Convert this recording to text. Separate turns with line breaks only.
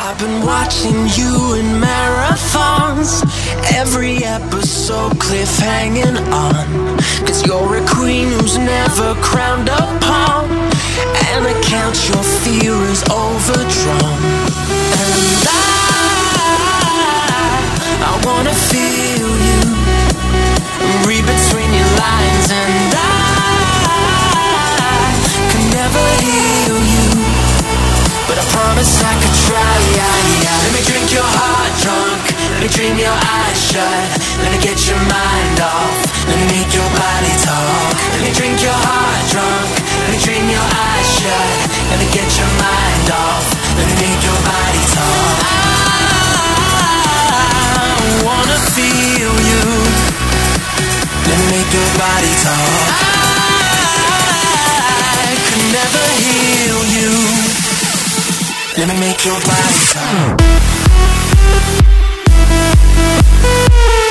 I've been watching you in marathons, every episode cliffhanging on. Cause you're a queen who's never crowned upon, and I count your fear is overdrawn. And I wanna feel you, read between your lines. And I can never heal you, but I promise I could try. Let me drink your heart drunk, let me dream your eyes shut, let me get your mind off, let me make your body talk. Let me drink your heart drunk, let me dream your eyes shut, let me get your mind off, let me make your body talk. I wanna feel you, let me make your body talk. I could never heal you, let me make your body talk.